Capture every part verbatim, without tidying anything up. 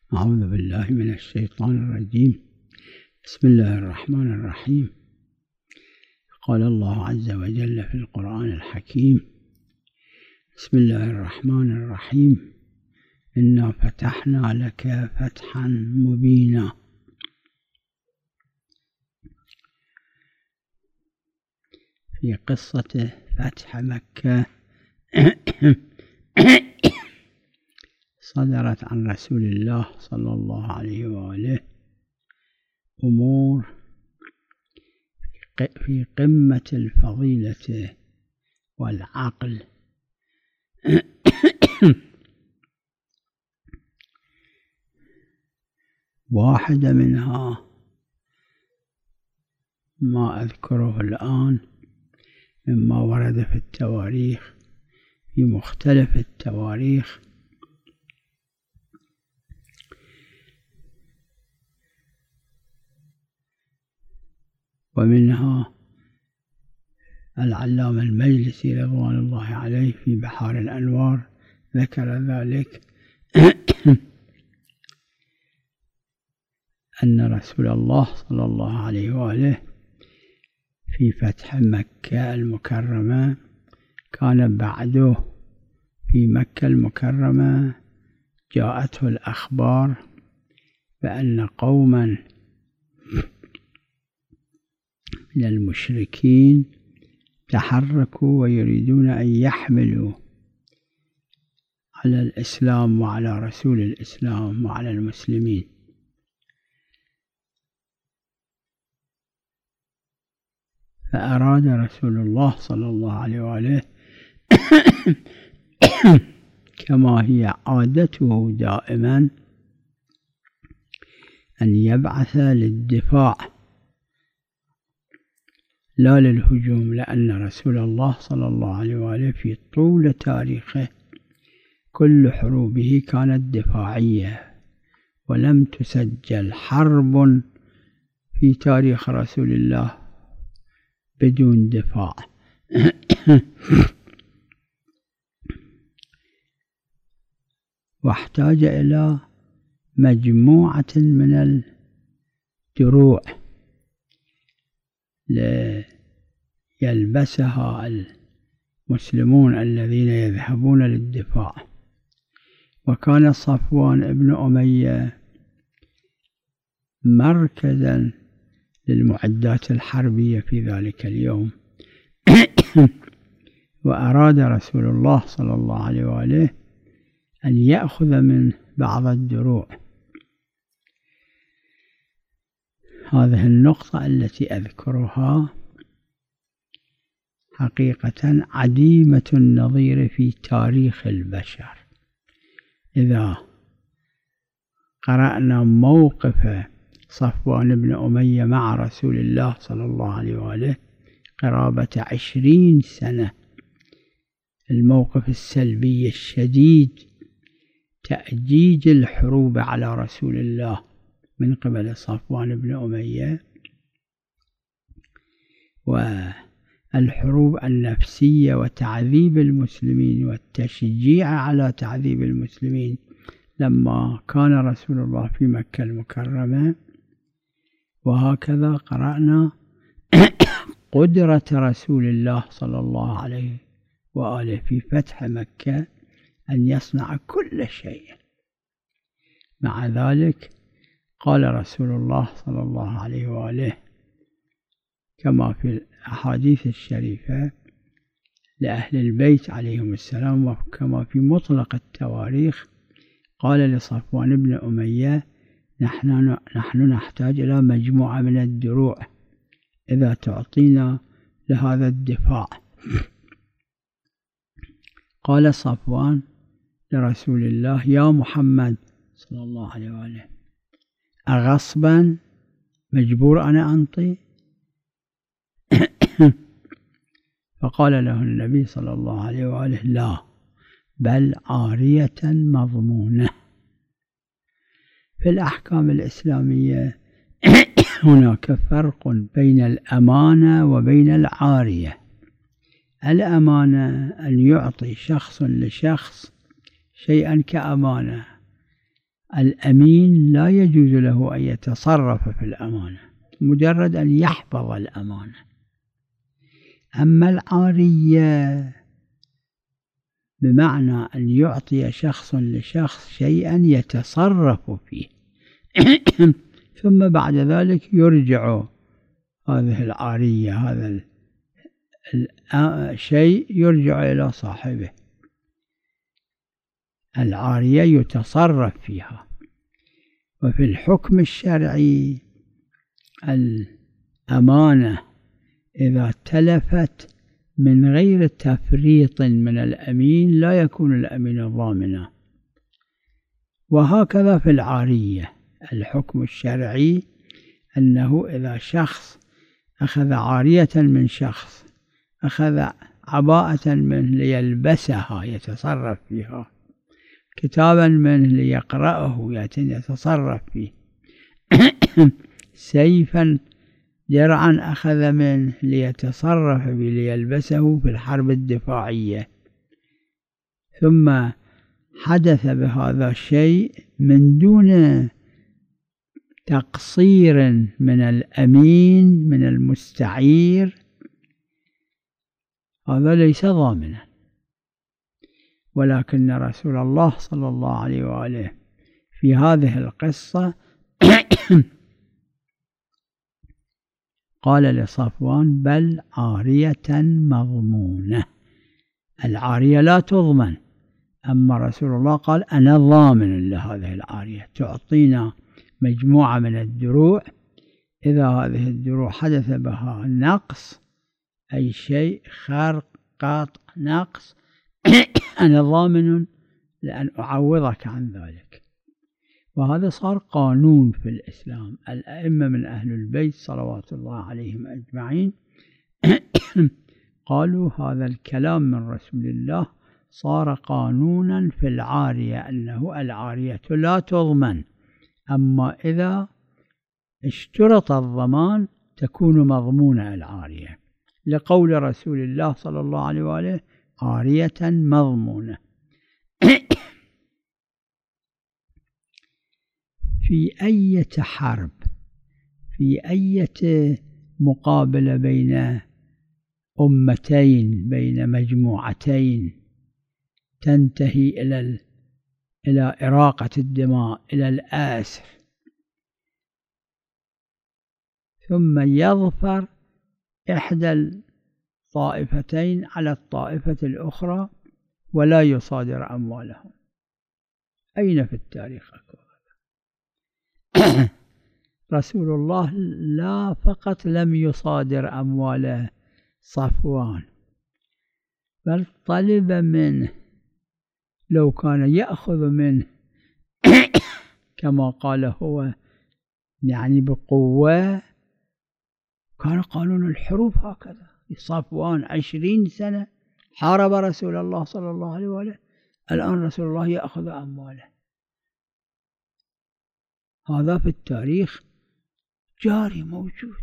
أعوذ بالله من الشيطان الرجيم. بسم الله الرحمن الرحيم. قال الله عز وجل في القرآن الحكيم: بسم الله الرحمن الرحيم. إنا فتحنا لك فتحا مبينا. في قصة فتح مكة صدرت عن رسول الله صلى الله عليه وآله أمور في قمة الفضيلة والعقل. واحدة منها ما أذكره الآن مما ورد في التواريخ في مختلف التواريخ، ومنها العلامة المجلسي رضوان الله عليه في بحار الأنوار ذكر ذلك أن رسول الله صلى الله عليه وآله في فتح مكة المكرمة كان بعده في مكة المكرمة جاءته الأخبار بأن قوما من المشركين تحركوا ويريدون أن يحملوا على الإسلام وعلى رسول الإسلام وعلى المسلمين، فأراد رسول الله صلى الله عليه وآله كما هي عادته دائما أن يبعث للدفاع لا للهجوم، لأن رسول الله صلى الله عليه وآله في طول تاريخه كل حروبه كانت دفاعية، ولم تسجل حرب في تاريخ رسول الله بدون دفاع. واحتاج إلى مجموعة من الدروع ليلبسها المسلمون الذين يذهبون للدفاع. وكان صفوان بن أمية مركزا للمعدات الحربية في ذلك اليوم، وأراد رسول الله صلى الله عليه وآله أن يأخذ من بعض الدروع. هذه النقطة التي أذكرها حقيقة عديمة النظير في تاريخ البشر. إذا قرأنا موقف صفوان بن أمية مع رسول الله صلى الله عليه وآله قرابة عشرين سنة، الموقف السلبي الشديد، تأجيج الحروب على رسول الله من قبل صفوان بن أمية، والحروب النفسية وتعذيب المسلمين والتشجيع على تعذيب المسلمين لما كان رسول الله في مكة المكرمة. وهكذا قرأنا قدرة رسول الله صلى الله عليه وآله في فتح مكة أن يصنع كل شيء. مع ذلك قال رسول الله صلى الله عليه وآله كما في الأحاديث الشريفة لأهل البيت عليهم السلام، وكما في مطلق التواريخ، قال لصفوان بن أمية: نحن, نحن نحتاج إلى مجموعة من الدروع إذا تعطينا لهذا الدفاع. قال صفوان لرسول الله: يا محمد صلى الله عليه وآله، أغصبا مجبور أنا أنطي؟ فقال له النبي صلى الله عليه وآله: لا، بل عارية مضمونة. في الأحكام الإسلامية هناك فرق بين الأمانة وبين العارية. الأمانة أن يعطي شخص لشخص شيئا كأمانة، الأمين لا يجوز له أن يتصرف في الأمانة، مجرد أن يحفظ الأمانة. أما العارية بمعنى أن يعطي شخص لشخص شيئا يتصرف فيه ثم بعد ذلك يرجع هذه العارية، هذا الشيء يرجع إلى صاحبه. العارية يتصرف فيها. وفي الحكم الشرعي الأمانة إذا تلفت من غير تفريط من الأمين لا يكون الأمين ضامنا. وهكذا في العارية الحكم الشرعي أنه إذا شخص أخذ عارية من شخص، أخذ عباءة منه ليلبسها يتصرف فيها، كتابا منه ليقرأه يتصرف فيه، سيفا درعا أخذ منه ليتصرف به ليلبسه في الحرب الدفاعية، ثم حدث بهذا الشيء من دون تقصير من الأمين من المستعير، هذا ليس ضامنا. ولكن رسول الله صلى الله عليه وآله في هذه القصة قال لصفوان: بل عارية مضمونة. العارية لا تضمن، أما رسول الله قال: أنا ضامن لهذه العارية، تعطينا مجموعة من الدروع، إذا هذه الدروع حدث بها نقص، أي شيء خرق قاطع نقص، أنا ضامن لأن أعوضك عن ذلك. وهذا صار قانون في الإسلام. الأئمة من أهل البيت صلوات الله عليهم أجمعين قالوا هذا الكلام من رسول الله صار قانونا في العارية، أنه العارية لا تضمن، أما إذا اشترط الضمان تكون مضمونة العارية، لقول رسول الله صلى الله عليه وآله: عارية مضمونة. في أي حرب، في أي مقابلة بين أمتين، بين مجموعتين، تنتهي إلى إلى إراقة الدماء، إلى الآسر، ثم يظفر إحدى الطائفتين على الطائفة الأخرى ولا يصادر أموالهم، أين في التاريخ أكو؟ رسول الله لا فقط لم يصادر أموال صفوان، بل طلب منه لو كان يأخذ منه كما قال هو يعني بقوة، كان قانون الحروب هكذا. صفوان عشرين سنة حارب رسول الله صلى الله عليه وآله، الآن رسول الله يأخذ أمواله. هذا في التاريخ جاري موجود.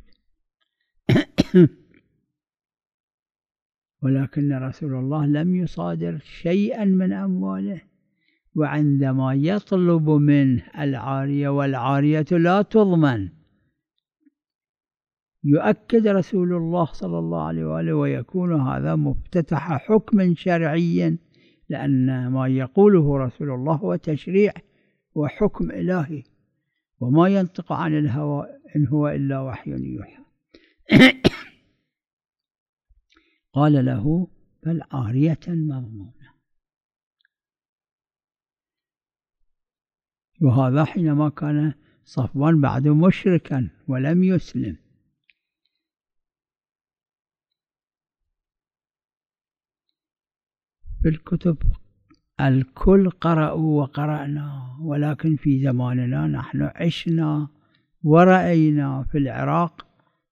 ولكن رسول الله لم يصادر شيئا من أمواله، وعندما يطلب منه العارية والعارية لا تضمن، يؤكد رسول الله صلى الله عليه وآله ويكون هذا مفتتح حكم شرعيا، لأن ما يقوله رسول الله هو تشريع وحكم إلهي، وما ينطق عن الهوى إن هو إلا وحي يوحى. قال له: بل عارية مضمونة. وهذا حينما كان صفوان بعد مشركا ولم يسلم. في الكتب الكل قرأوا وقرأنا، ولكن في زماننا نحن عشنا ورأينا في العراق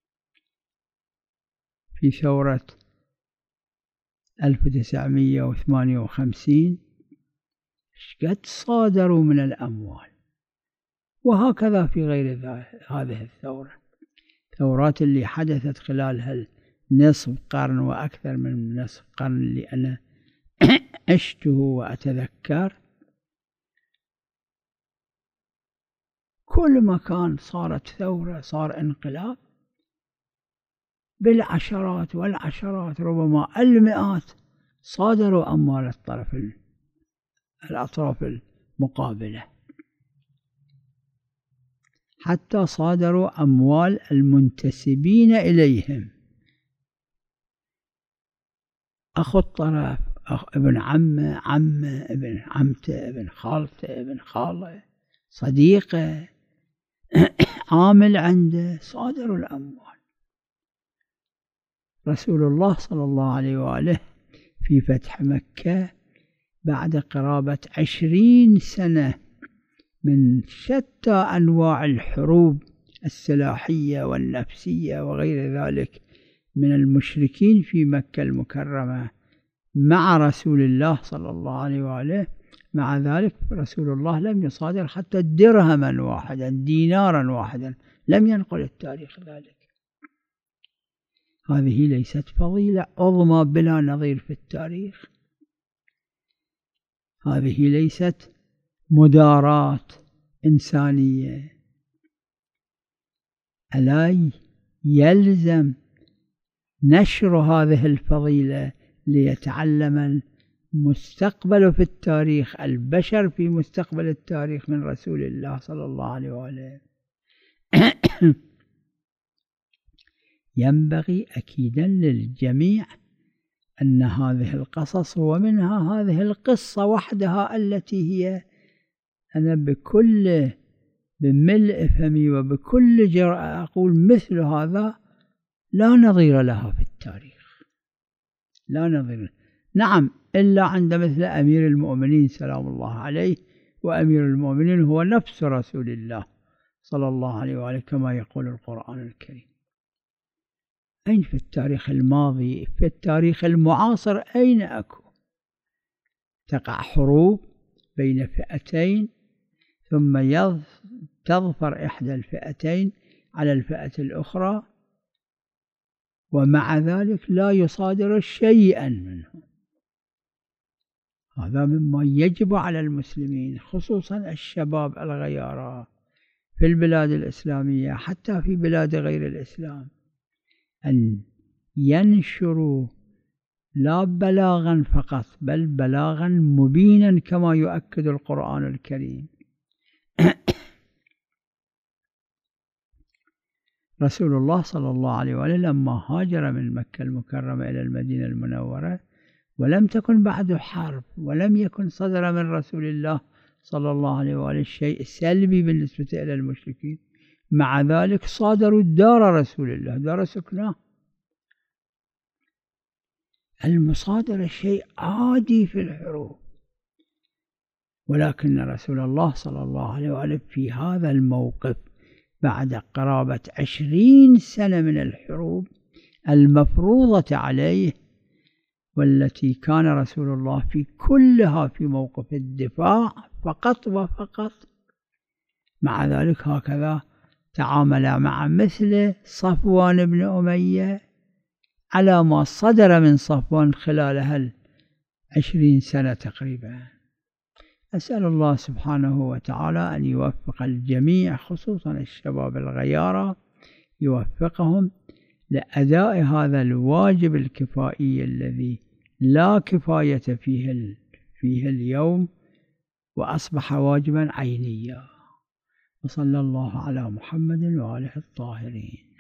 في ثورة ألف وتسعمئة وثمانية وخمسين قد صادروا من الأموال، وهكذا في غير هذه الثورة، ثورات اللي حدثت خلال نصف قرن وأكثر من نصف قرن اللي أنا عشته وأتذكر. كل مكان صارت ثورة، صار انقلاب، بالعشرات والعشرات ربما المئات صادروا أموال الطرف الأطراف المقابلة، حتى صادروا أموال المنتسبين إليهم، أخو الطرف، أخ ابن عمه، عمه، ابن عمته، ابن خالته، ابن خاله، صديقه، عامل عنده، صادروا الأموال. رسول الله صلى الله عليه وآله في فتح مكة بعد قرابة عشرين سنة من شتى أنواع الحروب السلاحية والنفسية وغير ذلك من المشركين في مكة المكرمة مع رسول الله صلى الله عليه وآله، مع ذلك رسول الله لم يصادر حتى درهما واحدا، دينارا واحدا، لم ينقل التاريخ ذلك. هذه ليست فضيلة عظمى بلا نظير في التاريخ، هذه ليست مداراة إنسانية. ألا يلزم نشر هذه الفضيلة ليتعلم المستقبل في التاريخ، البشر في مستقبل التاريخ من رسول الله صلى الله عليه وآله. ينبغي أكيدا للجميع أن هذه القصص ومنها هذه القصة وحدها التي هي أنا بكل بملء فمي وبكل جرأة أقول مثل هذا لا نظير لها في التاريخ، لا نظير. نعم، إلا عند مثل أمير المؤمنين سلام الله عليه، وأمير المؤمنين هو نفس رسول الله صلى الله عليه وآله كما يقول القرآن الكريم. أين في التاريخ الماضي، في التاريخ المعاصر أين أكو؟ تقع حروب بين فئتين ثم تظفر إحدى الفئتين على الفئة الأخرى، ومع ذلك لا يصادر شيئا منه. هذا مما يجب على المسلمين خصوصا الشباب الغيارى في البلاد الإسلامية حتى في بلاد غير الإسلام أن ينشروا لا بلاغا فقط بل بلاغا مبينا كما يؤكد القرآن الكريم. رسول الله صلى الله عليه وآله لما هاجر من مكة المكرمة إلى المدينة المنورة ولم تكن بعد حرب ولم يكن صدر من رسول الله صلى الله عليه وآله الشيء السلبي بالنسبة إلى المشركين، مع ذلك صادروا دار رسول الله، دار سكناه. المصادرة شيء عادي في الحروب، ولكن رسول الله صلى الله عليه وآله في هذا الموقف بعد قرابة عشرين سنة من الحروب المفروضة عليه والتي كان رسول الله في كلها في موقف الدفاع فقط وفقط، مع ذلك هكذا تعامل مع مثل صفوان بن أمية على ما صدر من صفوان خلال هالعشرين سنة تقريبا. أسأل الله سبحانه وتعالى أن يوفق الجميع خصوصا الشباب الغيارى، يوفقهم لأداء هذا الواجب الكفائي الذي لا كفاية فيه, فيه اليوم وأصبح واجبا عينيا. وصلى الله على محمد وآله الطاهرين.